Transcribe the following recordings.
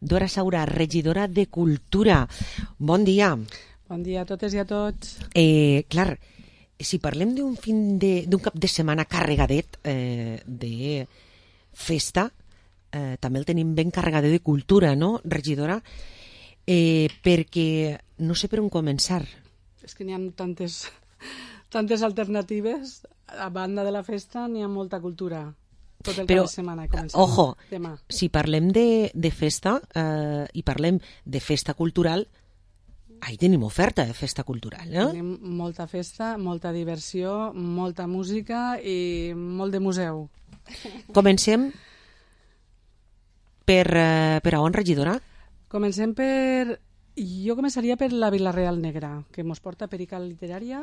Dora Saura, regidora de Cultura. Bon dia. Bon dia a totes i a tots. Clar, si parlem d'un cap de setmana carregadet de festa, també el tenim ben carregadet de cultura, no, regidora? Perquè no sé per on començar. És que n'hi ha tantes alternatives. A banda de la festa n'hi ha molta cultura. Tot el cap de setmana. Ojo, demà. Si parlem de festa i parlem de festa cultural, ahí tenim oferta de festa cultural, no? Tenim molta festa, molta diversió, molta música i molt de museu. Comencem per on, regidora? Comencem per... Jo començaria per la Vila-real Negra, que mos porta Perical Literària,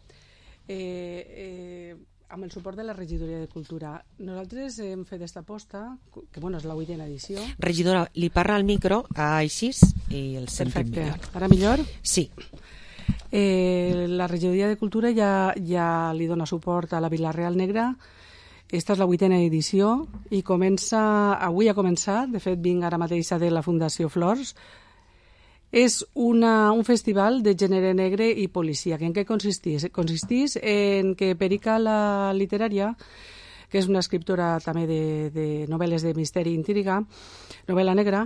amb el suport de la regidoria de Cultura. Nosaltres hem fet aquesta aposta, que és la 8ª edició. Regidora, li parla al micro, així, i el sentim millor. Perfecte. Ara millor? Sí. La regidoria de Cultura ja li dona suport a la Vila-real Negra. Esta és la 8ª edició i avui ha començat, de fet vinc ara mateix de la Fundació Flors. És un festival de gènere negre i policia. En què consisteix? Consisteix en que Perical Literària, que és una escriptora també de novel·les de misteri i intriga, novel·la negra,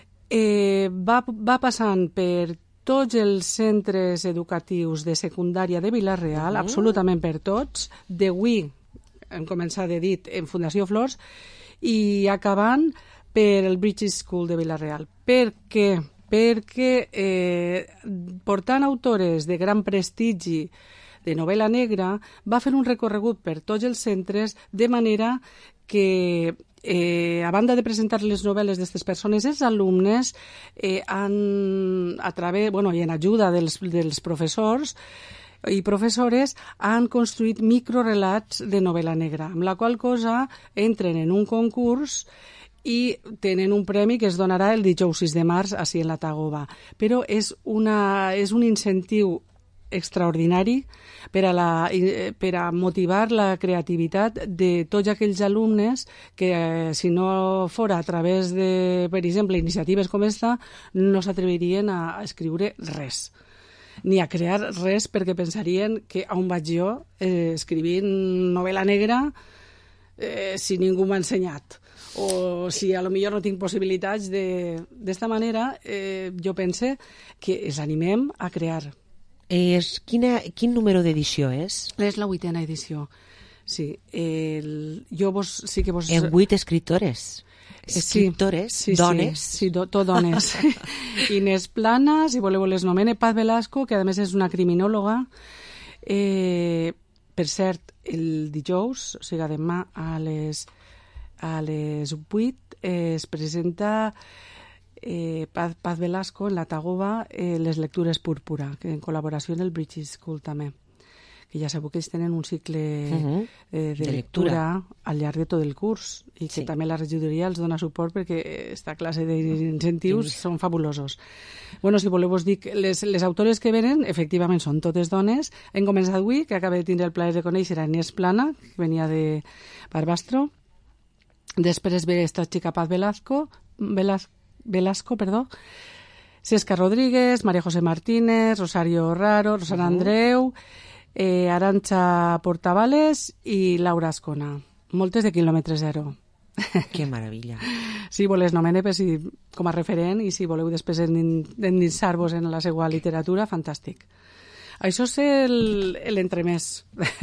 va passant per tots els centres educatius de secundària de Vila-real, absolutament per tots, d'avui hem començat de dit en Fundació Flors, i acabant per el British School de Vila-real. Per què? Perquè portant autores de gran prestigi de novel·la negra va fer un recorregut per tots els centres de manera que a banda de presentar les novel·les d'aquestes persones, els alumnes i en ajuda dels professors i professores han construït microrelats de novel·la negra, amb la qual cosa entren en un concurs i tenen un premi que es donarà el dijous 6 de març ací en la Tagoba. Però és un incentiu extraordinari per a motivar la creativitat de tots aquells alumnes que, si no fora a través de, per exemple, iniciatives com esta, no s'atrevirien a escriure res, ni a crear res, perquè pensarien que on vaig jo escrivint novel·la negra si ningú m'ha ensenyat, o si a lo millor no tinc possibilitats d'esta manera. Jo pense que els animem a crear. Quin número d'edició és? És la 8ª edició, sí. En 8 escriptores. Escriptores, sí, dones. Sí, tot dones. Inés Plana, si voleu les nomene, Paz Velasco, que a més és una criminòloga. Per cert, el dijous, o sigui, demà a les 8 es presenta Paz Velasco en la Tagoba les lectures púrpura, que en col·laboració amb el British School també, que ja sabeu que ells tenen un cicle de lectura al llarg de tot el curs i que també la regidoria els dona suport perquè aquesta classe d'incentius són fabulosos. Si voleu us dic, les autores que venen efectivament són totes dones. Hem començat avui, que acabo de tindre el plaer de conèixer a Inés Plana, que venia de Barbastro. Després ve esta xica Paz Velasco, Cesca Rodríguez, María José Martínez, Rosario Raro, Rosana Andreu, Arantxa Portavales i Laura Ascona. Moltes de quilòmetre zero. Que meravella. Sí, les nomene com a referent i si voleu després endinsar-vos en la seva literatura, fantàstic. Això és l'entremès.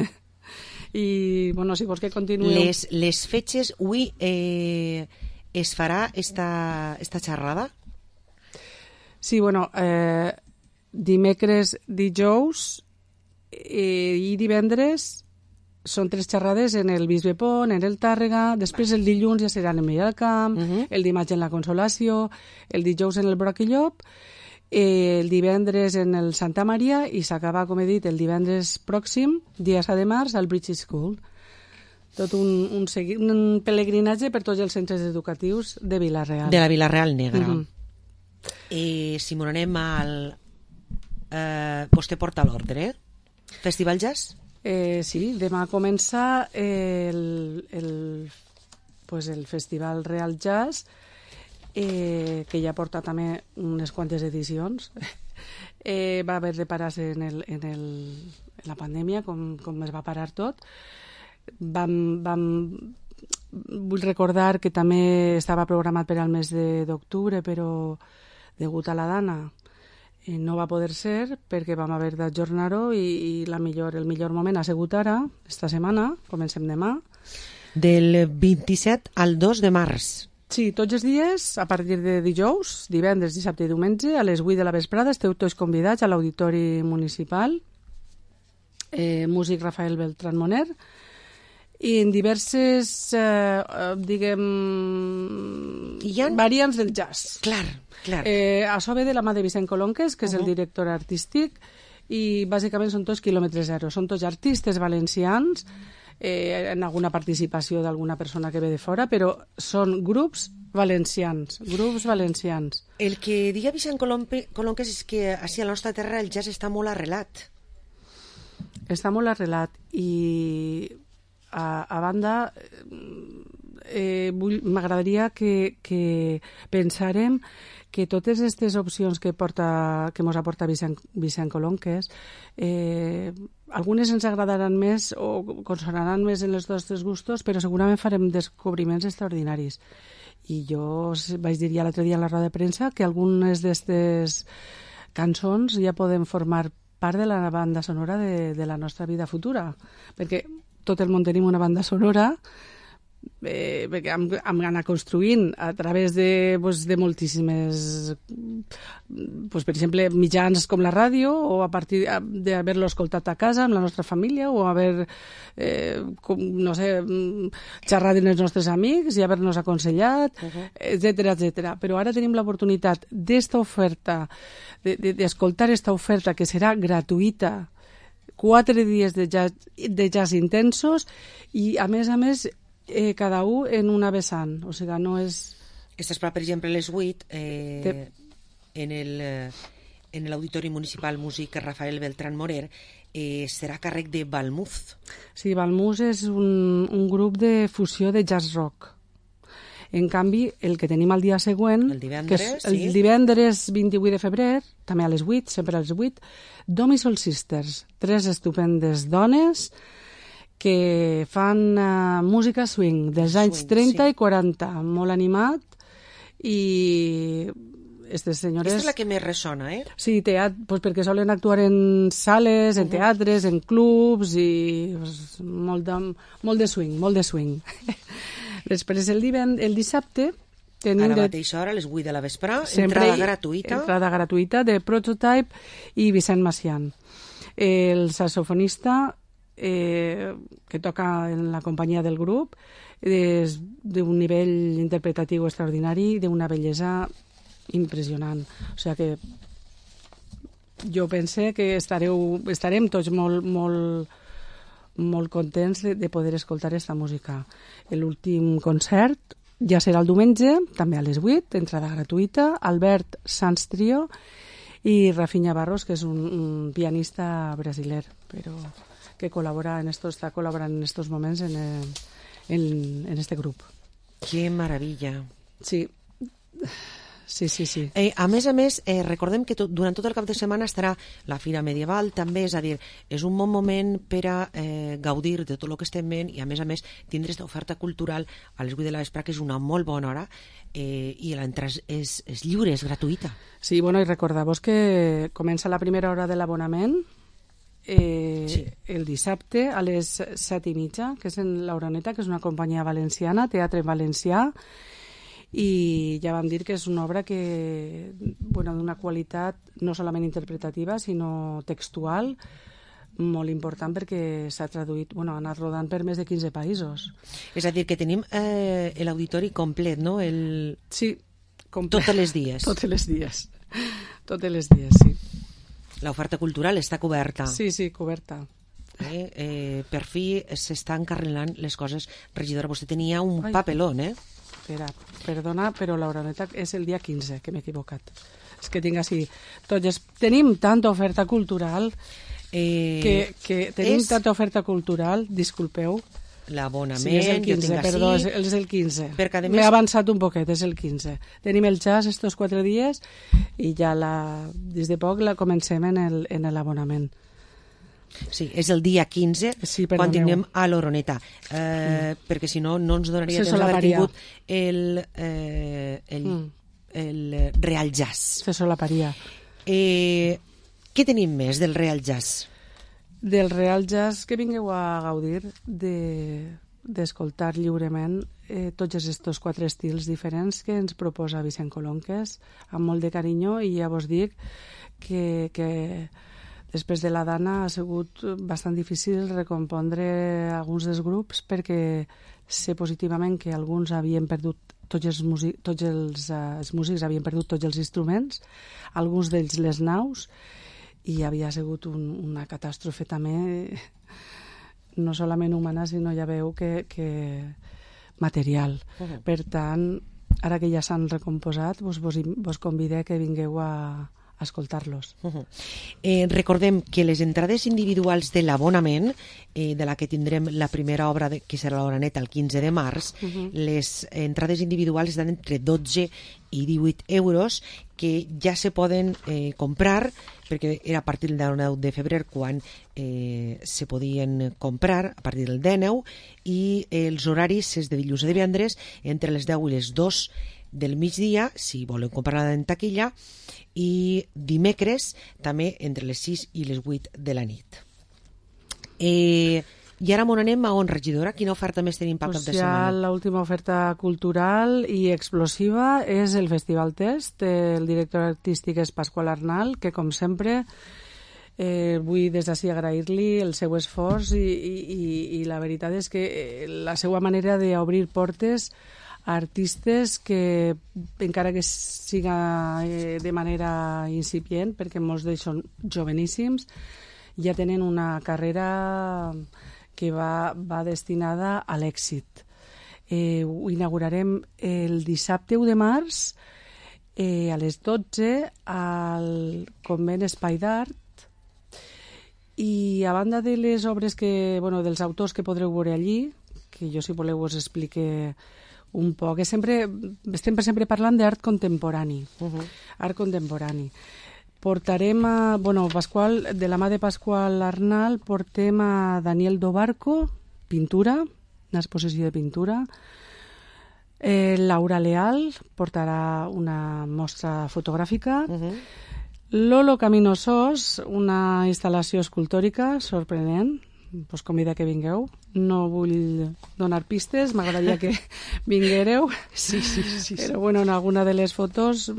I, si vols que continuï... Les fetges, avui es farà esta xerrada? Sí, dimecres, dijous i divendres són 3 xerrades en el Bisbe Pont, en el Tàrrega, després el dilluns ja serà en el Mella del Camp, el dimarts en la Consolació, el dijous en el Broc i Llop, el divendres en el Santa Maria i s'acaba, com he dit, el divendres pròxim, dia 7 de març, al British School. Tot un pelegrinatge per tots els centres educatius de Vila-real. De la Vila-real Negra. Si m'ho anem al... vostè porta l'ordre, Festival Jazz? Sí, demà comença el Festival Real Jazz que ja porta també unes quantes edicions. Va haver de parar-se en la pandèmia, com es va parar tot. Vull recordar que també estava programat per al mes d'octubre, però degut a la dana no va poder ser perquè vam haver d'ajornar-ho i el millor moment ha sigut ara, esta setmana, comencem demà. Del 27 al 2 de març. Sí, tots els dies, a partir de dijous, divendres, dissabte i diumenge, a les 8 de la vesprada, esteu tots convidats a l'Auditori Municipal, músic Rafael Beltrán Moner, i en diverses, variants del jazz. Clar. Això ve de la mà de Vicent Colonques, que és el director artístic, i bàsicament són tots quilòmetre zero. Són tots artistes valencians, en alguna participació d'alguna persona que ve de fora, però són grups valencians. El que deia Vicent Colonques és que així a la nostra terra el jazz està molt arrelat. Està molt arrelat i a banda m'agradaria que pensarem que totes aquestes opcions que mos aporta Vicent Colonques, algunes ens agradaran més o consonaran més en els nostres gustos, però segurament farem descobriments extraordinaris. I jo vaig dir ja l'altre dia a la roda de premsa que algunes d'aquestes cançons ja poden formar part de la banda sonora de la nostra vida futura, perquè tot el món tenim una banda sonora, perquè hem anat construint a través de moltíssimes, per exemple, mitjans com la ràdio, o a partir d'haver-lo escoltat a casa amb la nostra família, o haver, xerrat amb els nostres amics i haver-nos aconsellat, etcètera. Però ara tenim l'oportunitat d'esta oferta, d'escoltar aquesta oferta que serà gratuïta, 4 dies de jazz intensos i, a més, cada un en una vessant. O sigui, no és... Aquesta és, per exemple, les 8 en l'Auditori Municipal Músic Rafael Beltrán Moner serà a càrrec de Balmuz. Sí, Balmuz és un grup de fusió de jazz rock. En canvi, el que tenim el dia següent, el divendres, el divendres 28 de febrer, també a les 8, sempre a les 8, Dom i Sol Sisters, 3 estupendes dones que fan música swing dels anys 30 i 40, molt animat, i aquestes senyores... Aquesta és la que més ressona, eh? Sí, perquè solen actuar en sales, en teatres, en clubs, i molt de swing. Després, el dissabte, tenim... A la mateixa hora, a les 8 de la vespre, entrada gratuïta de Prototype i Vicent Macián. El saxofonista que toca en la companyia del grup és d'un nivell interpretatiu extraordinari, d'una bellesa impressionant. O sigui que jo pense que estarem tots molt contents de poder escoltar aquesta música. L'últim concert ja serà el diumenge, també a les 8, entrada gratuïta, Albert Sanz Trio i Rafinha Barros, que és un pianista brasiler, però que està col·laborant en estos moments en este grup. Que maravilla. Sí. A més, recordem que durant tot el cap de setmana estarà la Fira Medieval, també, és a dir, és un bon moment per a gaudir de tot el que estem veient i, a més, tindre aquesta oferta cultural a les 8 de la vespre, que és una molt bona hora, i l'entrada és lliure, és gratuïta. Sí, i recordeu-vos que comença la primera hora de l'abonament, el dissabte a les 7:30, que és en l'Oroneta, que és una companyia valenciana, teatre valencià, i ja vam dir que és una obra que, d'una qualitat no solament interpretativa, sinó textual, molt important, perquè s'ha traduït, ha anat rodant per més de 15 països. És a dir, que tenim l'auditori complet, no? Sí, complet. Tots els dies. Tots els dies, sí. L'oferta cultural està coberta. Sí, coberta. Per fi s'estan encarrilant les coses. Regidora, vostè tenia un papelón, Espera, perdona, però l'Oroneta és el dia 15, que m'he equivocat. És que tinc així... Tenim tanta oferta cultural, disculpeu, l'abonament. Sí, és el 15, jo tinc perdó, ací, és el 15. perquè a M'he més... avançat un poquet, és el 15. Tenim el jazz estos 4 dies i ja des de poc la comencem en l'abonament. Sí, és el dia 15, Sí, quan perdoneu. tinguem a l'Oroneta, perquè si no, no ens donaria Se temps d'haver solaparia. tingut el Real Jazz. Se solaparia. Què tenim més del Real Jazz? Del Real Jazz, que vingueu a gaudir d'escoltar lliurement tots aquests 4 estils diferents que ens proposa Vicent Colonques amb molt de carinyo, i ja vos dic que després de la Dana ha sigut bastant difícil recompondre alguns dels grups, perquè sé positivament que alguns havien perdut els músics havien perdut tots els instruments, alguns d'ells les naus, i havia sigut una catàstrofe també, no solament humana, sinó ja veu que material. Per tant, ara que ja s'han recomposat, vos convidé que vingueu a escoltar-los. Recordem que les entrades individuals de l'abonament, de la que tindrem la primera obra, que serà l'Oroneta el 15 de març, les entrades individuals estan entre 12 i 18 euros, que ja se poden comprar, perquè era a partir del 9 de febrer quan se podien comprar, a partir del 19, i els horaris és de dilluns a divendres entre les 10 i les 2 del migdia, si volen comprar-la en taquilla, i dimecres també entre les 6 i les 8 de la nit. I ara m'on anem a on, regidora? Quina oferta més tenim pel cap de setmana? L'última oferta cultural i explosiva és el Festival Test. El director artístic és Pasqual Arnal, que com sempre vull des d'ací agrair-li el seu esforç i la veritat és que la seva manera d'obrir portes a artistes que, encara que siga de manera incipient, perquè molts d'ells són joveníssims, ja tenen una carrera que va destinada a l'èxit. Ho inaugurarem el dissabte 1 de març a les 12 al convent Espai d'Art, i a banda de les obres dels autors que podreu veure allí, que jo, si voleu, us explique un poc, estem sempre parlant d'art contemporani. Art contemporani. Portarem de la mà de Pasqual Arnal, portem a Daniel Dobarco, pintura, una exposició de pintura. Laura Leal portarà una mostra fotogràfica. Lolo Caminosós, una instal·lació escultòrica sorprenent. Us convida que vingueu. No vull donar pistes, m'agradaria que vinguéreu. Sí. Però en alguna de les fotos,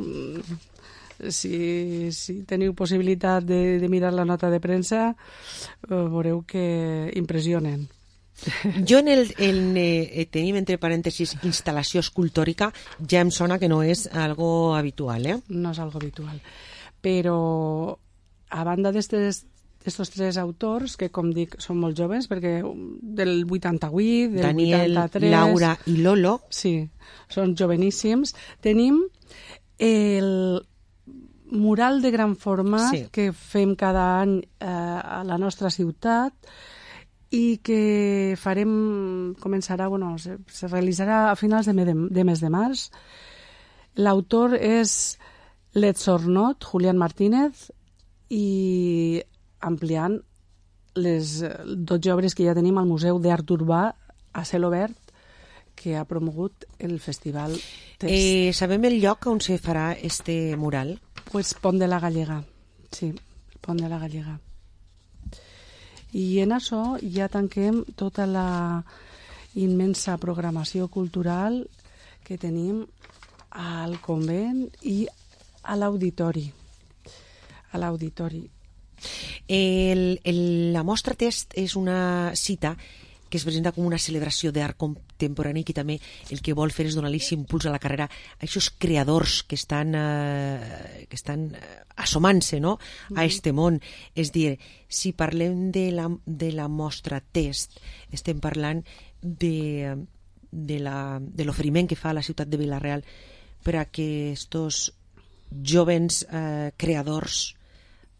si teniu possibilitat de mirar la nota de premsa, veureu que impressionen. Jo tenim entre parèntesis instal·lació escultòrica, ja em sona que no és algo habitual, No és algo habitual. Però a banda d'estos 3 autors, que com dic són molt joves, perquè del 88, del Daniel, 83... Laura i Lolo. Sí, són joveníssims. Tenim el mural de gran format que fem cada any a la nostra ciutat i que començarà, se realitzarà a finals de mes de març. L'autor és l'Etsornot, Julián Martínez, i ampliant les 12 obres que ja tenim al Museu d'Art Urbà a cel obert, que ha promogut el Festival Test. Sabem el lloc on se farà este mural? Pues Pont de la Gallega, sí, Pont de la Gallega. I en això ja tanquem tota la immensa programació cultural que tenim al convent i a l'auditori. La mostra Test és una cita que es presenta com una celebració d'art contemporani, que també el que vol fer és donar-li impuls a la carrera a aquests creadors que estan assomant-se, no?, a este món. És dir, si parlem de la mostra Test, estem parlant de l'oferiment que fa la ciutat de Vila-real per a que estos jovens creadors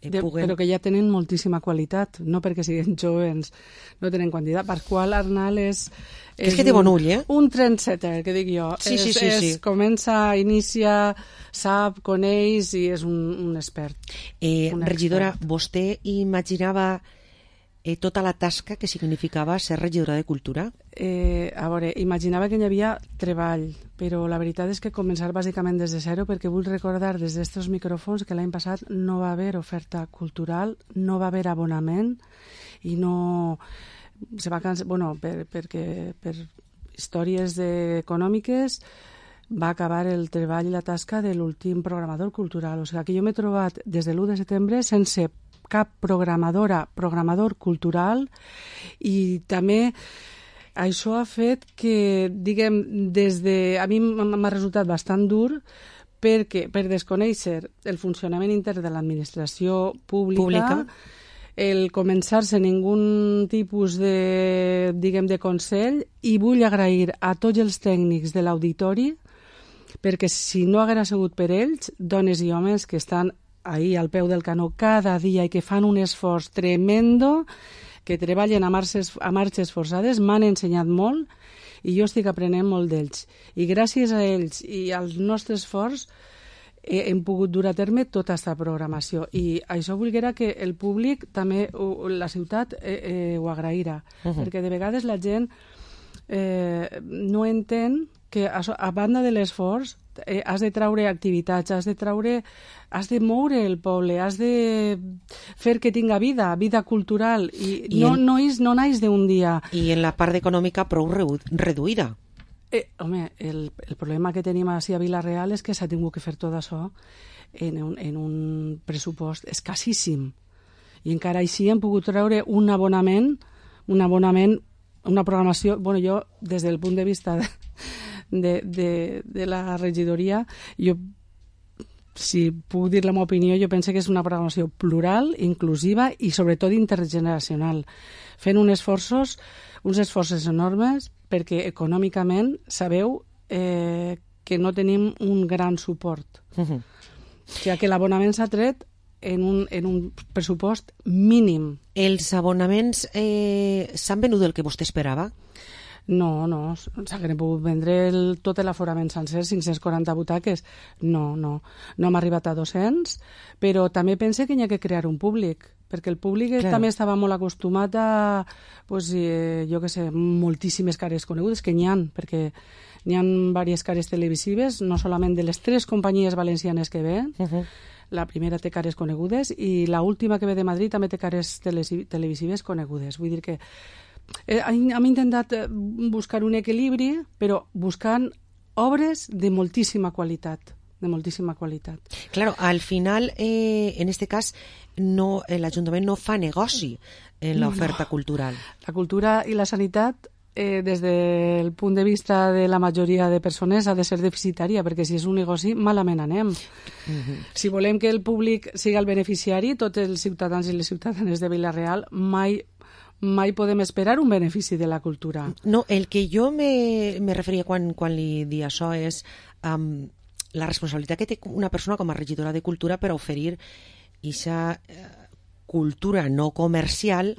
puguen... Però que ja tenen moltíssima qualitat, no perquè siguin joves, no tenen quantitat. Pasqual Arnal és que té bon ull, un trendsetter, que dic jo. Sí. Comença, inicia, sap, coneix i és un expert. Regidora, vostè imaginava tota la tasca que significava ser regidora de Cultura? A veure, imaginava que hi havia treball, però la veritat és que començar bàsicament des de zero, perquè vull recordar des d'estos micròfons que l'any passat no va haver oferta cultural, no va haver abonament i no... Se va cancel... Bueno, perquè per històries econòmiques va acabar el treball i la tasca de l'últim programador cultural. O sigui que jo m'he trobat des de l'1 de setembre sense cap programador cultural i també això ha fet que, diguem, a mi m'ha resultat bastant dur perquè per desconèixer el funcionament intern de l'administració pública, el començar-se ningú tipus de, diguem, de consell, i vull agrair a tots els tècnics de l'auditori perquè si no haguera sigut per ells, dones i homes que estan ahí al peu del canó cada dia i que fan un esforç tremendo, que treballen a marxes forçades, m'han ensenyat molt i jo estic aprenent molt d'ells. I gràcies a ells i al nostre esforç hem pogut dur a terme tota aquesta programació. I això volguera que el públic, també la ciutat, ho agrairà. Perquè de vegades la gent no entén que a banda de l'esforç has de traure activitats, has de moure el poble, has de fer que tinga vida cultural, i no naix d'un dia. I en la part econòmica prou reduïda. Home, el problema que tenim així a Vila-real és que s'ha tingut que fer tot això en un pressupost escassíssim. I encara així hem pogut treure un abonament, una programació... Bueno, jo, des del punt de vista de la regidoria, jo, si puc dir la meva opinió, jo penso que és una programació plural, inclusiva i sobretot intergeneracional, fent uns esforços enormes perquè econòmicament sabeu que no tenim un gran suport. O sigui que l'abonament s'ha tret en un pressupost mínim. Els abonaments s'han venut el que vostè esperava? No, s'hagueren pogut vendre tot l'aforament sencer, 540 butaques. No hem arribat a 200, però també pense que hi ha que crear un públic, perquè el públic també estava molt acostumat a, jo què sé, moltíssimes cares conegudes, que n'hi ha, perquè n'hi ha diverses cares televisives, no solament de les 3 companyies valencianes que ven. La primera té cares conegudes i l'última que ve de Madrid també té cares televisives conegudes. Vull dir que hem intentat buscar un equilibri, però buscant obres de moltíssima qualitat. Claro, al final, en este cas, l'Ajuntament no fa negoci en l'oferta cultural. La cultura i la sanitat, des del punt de vista de la majoria de persones, ha de ser deficitària, perquè si és un negoci, malament anem. Si volem que el públic sigui el beneficiari, tots els ciutadans i les ciutadanes de Vila-real, mai podem esperar un benefici de la cultura. No, el que jo me referia quan li dia això és la responsabilitat que té una persona com a regidora de Cultura per oferir aquesta cultura no comercial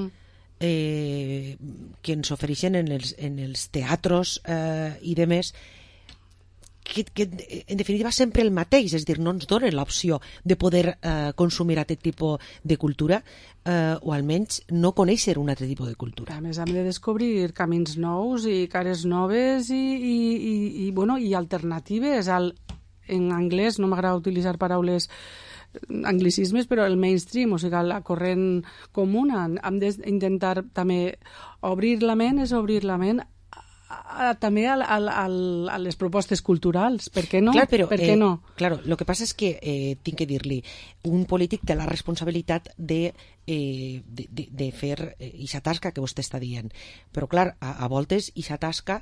que ens ofereixen en els teatros i demés, que en definitiva sempre el mateix, és a dir, no ens donen l'opció de poder consumir aquest tipus de cultura, o almenys no conèixer un altre tipus de cultura. A més, hem de descobrir camins nous i cares noves i alternatives. En anglès no m'agrada utilitzar paraules anglicismes, però el mainstream, o sigui, la corrent comuna. Hem d'intentar també obrir la ment, també a les propostes culturals. Per què no? Clar, però, per què no? Claro, lo que passa és que tinc que dir-li, un polític té la responsabilitat de fer aquesta tasca que vostè està dient, però clar, a voltes aquesta tasca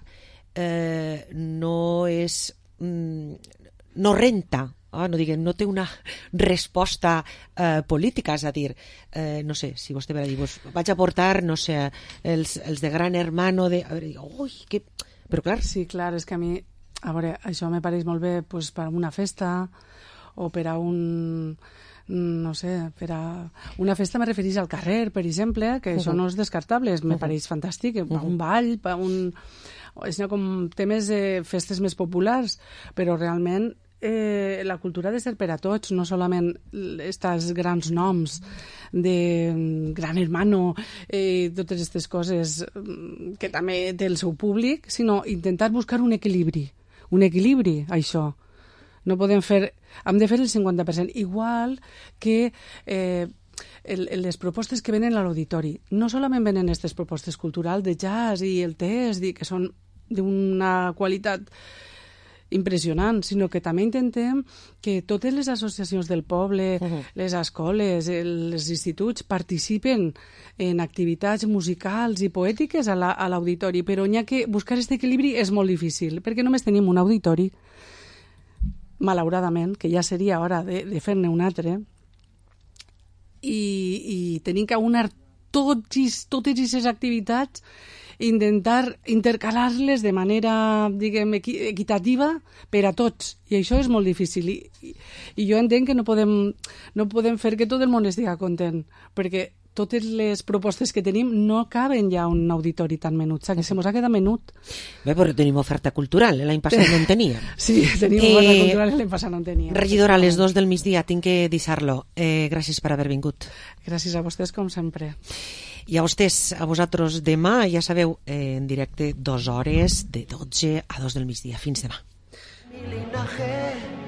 no és no renta, no té una resposta política, és a dir, no sé, si vostè va dir, vaig a portar, no sé, els de Gran Hermano, però clar... Sí, clar, és que a mi, a veure, això me pareix molt bé per a una festa o per a un no sé, per a una festa me referís al carrer, per exemple, que això no és descartable, me pareix fantàstic, un ball, és com temes de festes més populars, però realment la cultura ha de ser per a tots, no solament aquests grans noms de Gran Hermano, totes aquestes coses que també té el seu públic, sinó intentar buscar un equilibri, això. No podem fer, hem de fer el 50%, igual que les propostes que venen a l'auditori. No solament venen aquestes propostes culturals de jazz i el test, que són d'una qualitat impressionant, sinó que també intentem que totes les associacions del poble, les escoles, els instituts participen en activitats musicals i poètiques a l'auditori, però n'hi ha que buscar aquest equilibri és molt difícil, perquè només tenim un auditori, malauradament, que ja seria hora de fer-ne un altre, i tenim que unar totes aquestes activitats, intentar intercalar-les de manera, diguem, equitativa per a tots, i això és molt difícil, i jo entenc que no podem fer que tot el món estigui content, perquè totes les propostes que tenim no caben ja a un auditori tan menut, que se mos ha quedat menut. Bé, però tenim oferta cultural, l'any passat no en teníem. Sí, tenim oferta cultural, l'any passat no en teníem. Regidora, a les 2 del migdia tinc que deixar-lo. Gràcies per haver vingut. Gràcies a vostès, com sempre. I a vostès, a vosaltres, demà, ja sabeu, en directe 2 hores, de 12 a 2 del migdia. Fins demà. Mi linaje